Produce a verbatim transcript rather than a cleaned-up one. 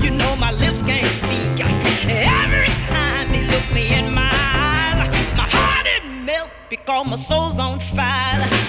You know my lips can't speak. Every time he look me in my eyes, my heart it melt because my soul's on fire.